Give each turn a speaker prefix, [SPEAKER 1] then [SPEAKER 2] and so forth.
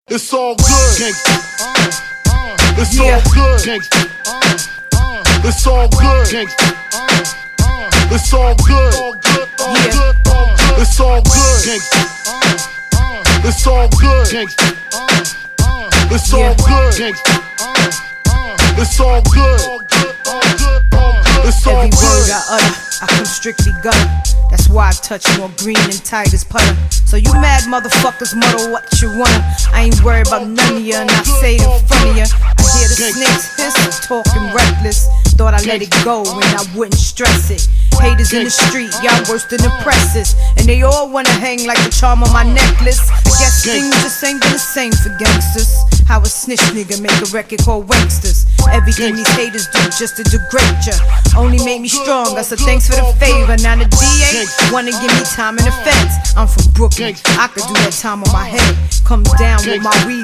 [SPEAKER 1] It's all good. It's all good. It's all good. It's all good. It's all good. It's all good. It's all good. It's all good. It's all
[SPEAKER 2] Every word
[SPEAKER 1] good.
[SPEAKER 2] I utter, I come strictly gutter. That's why I touch more green and tight as putter. So you mad motherfuckers mutter what you wanna. I ain't worried about none of ya, and I say it in front of ya. I hear the snakes hiss, talking reckless. Thought I let it go and I wouldn't stress it. Haters in the street, y'all worse than the presses. And they all wanna hang like the charm on my necklace. I guess things just ain't been the same for gangsters. How a snitch nigga make a record called Wanksters. Everything these haters do just to degrade ya. Only made me stronger, so thanks for the favor. Now the DA wanna give me time in the feds. I'm from Brooklyn, I could do that time on my head. Come down with my weed